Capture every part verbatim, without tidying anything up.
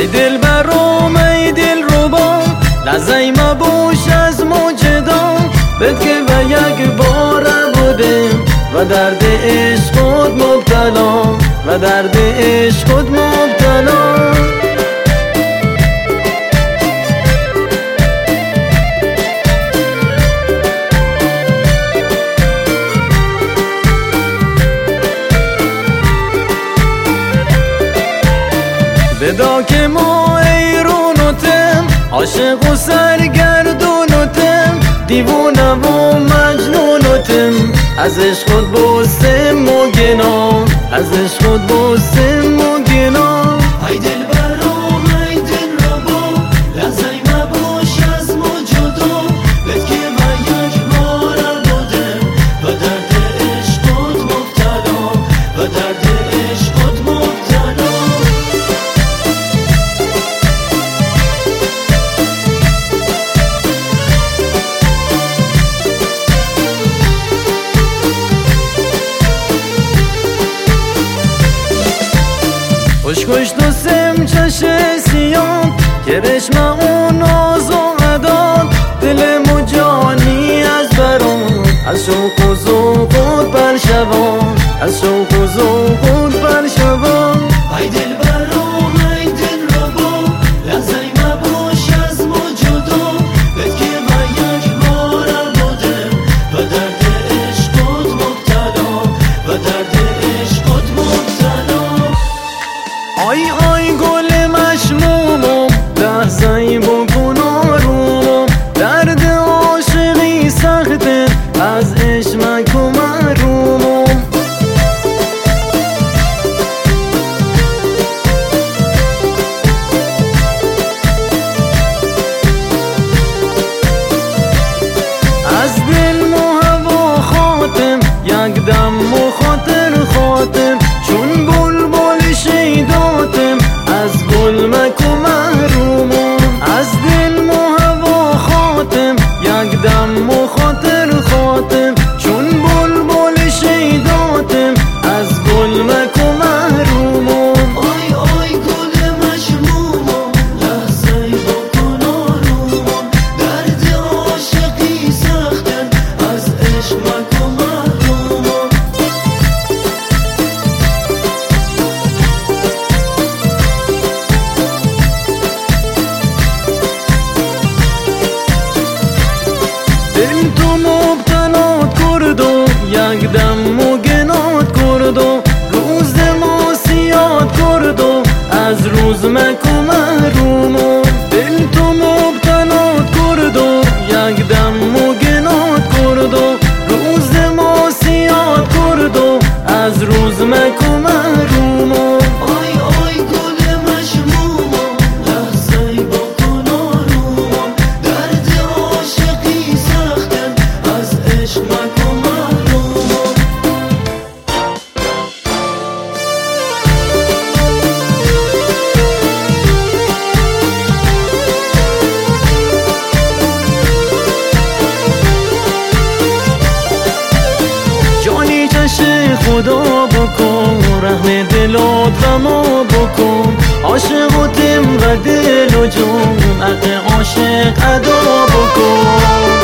ای دل برام ای دل ربا لحظه مباش از ما جدا، بد که و یک بار بودیم و درد عشقت مبتلا، و درد عشقت مبتلا. بدا که ما ایرونتم عاشق و سرگردونتم، دیوونه و مجنونتم، از عشقت بستم و گنا، از عشقت بستم و گنا. ای دل برام ای دل ربا لحظه مباش از ما جدا، بد که من یک بار بودم و درد عشقت مبتلا، و درد عشقت مبتلا. خوش خوش دوستم چش سیاد که رشم اون ناز و عداد، دلم و جانی از برام از شوق و ذوقت پر شوان، از شوق و ذوقت پر شوان. ای دل برام ای دل ربا لحظه مباش از ما جدا، بد که من یک بار بودم و درد عشقت مبتلا، و درد عشقت مبتلا. آی آی گل مشمومم لحظه‌ای بکن آرومم، درد عاشقی سخته از عشقک و محرومم. از دل و هوا خاطم یک دم و خاطر خاطم، چون بلبل شیداتم از گل مکو محرومم. از دل و هوا خاطم یک دم و خاطر خاطم، چون بلبل شیداتم از گل مکو محرومم. آی آی گل مشمومم لحظه بکن آرومم، درد عاشقی سختم از عشق مکن محرومم. دل تو مبتلات کرد و یک دم و گنات کرد و روز ما سیاد کرد و از روز مکو محرومم. دل تو مبتلات کرد و یک دم و گنات کرد و روز ما سیاد کرد و از روز مکو محرومم. آی آی گل مشمومم لحظه بکن آرومم، درد عاشقی سختم از عشق مکن محرومم. جانی چش خدا بکن، رحم دلات و ما بکن، عاشقتم و دل و جون حق عاشق ادا بکن.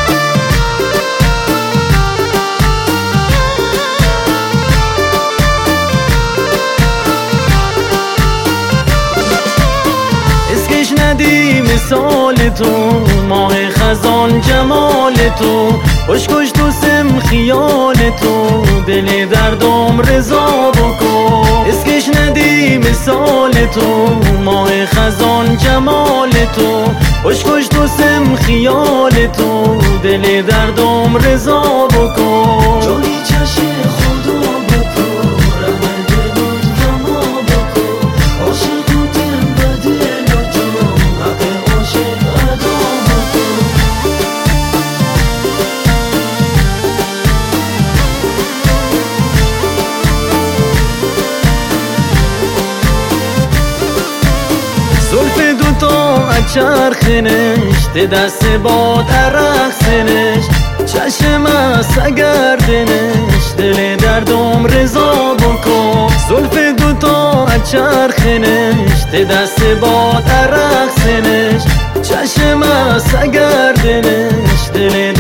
اسکش ندی مثال تو ماه خزان جمال تو، خوش خوش دوستم خیال تو دل دردم رضا بکن. اسکش ندی مثال تو ماه خزان جمال تو، خوش خوش دوستم خیال تو دل دردم رضا بکن. جانی چش خدا بکن، رحم دلات و ما بکن، عاشقتم و دل و جان حق عاشق ادا بکن. زلف دوتا چرخنش ته دست باد عرق سنش، چشم است اگر دنش دل دردم رضا بکن. زلف دوتا چرخنش ته دست باد عرق سنش چشم از سگردنش دل